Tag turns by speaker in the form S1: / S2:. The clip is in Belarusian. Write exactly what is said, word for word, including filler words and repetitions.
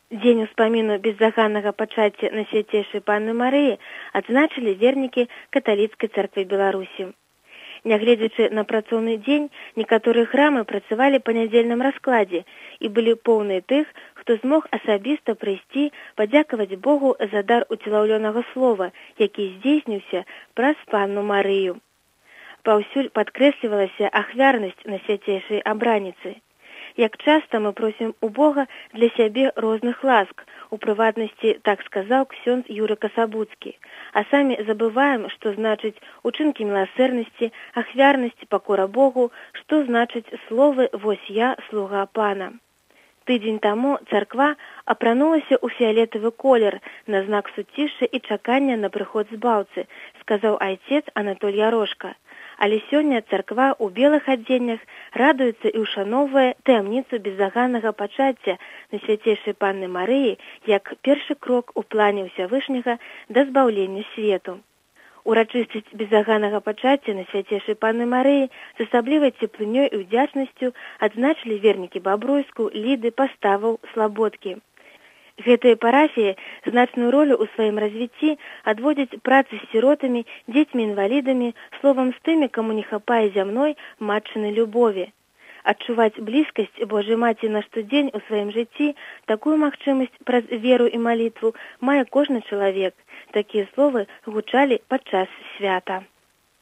S1: Дзень успаміну бездоганнага пачацця на свяцейшай Панны Марыі адзначылі вернікі каталіцкай царквы Беларусі. Нягледзячы на працоўны дзень, некаторыя храмы працавалі па нядзельным раскладзе і былі поўныя тых, хто змог асабіста прыйсці падзякаваць Богу за дар уцелаўлёнага слова, які здзейсніўся праз Панну Марыю. Паўсюль падкрэслівалася ахвярнасць на свяцейшай абраніцы. Як часта мы просім у Бога для сябе розных ласк, у прыватнасці так сказаў ксёндз Юры Касабуцкі, а самі забываем, што значыць учынкі міласэрнасці, ахвярнасць, пакора Богу, што значыць словы «Вось я, слуга Пана». Тыдзень таму царква апранулася ў фіялетавы колер на знак суцішча і чакання на прыход збаўцы, сказаў айцец Анатоль Ярошка. Але сёння царква ў белых адзеннях радуецца і ўшаноўвае таямніцу бездоганнага пачацця на свяцейшай Панны Марыі як першы крок у плане Ўсявышняга да збаўлення свету. Урачыстасць бездоганнага пачацця на свяцейшай Панны Марыі з асаблівай цеплынёй і ўдзячнасцю адзначылі вернікі Бабруйску, Ліды, Паставаў, Слабодкі. Гэтыя парафіі значную ролю ў сваім развіцці адводзяць працы з сіротамі, дзецьмі-інвалідамі, словам з тымі, каму не хапае зямной матчыны любові. Адчуваць блізкасць Божай Маці на штодзень у сваім жыцці, такую магчымасць праз веру і малітву мае кожны чалавек. Такія словы гучалі падчас свята.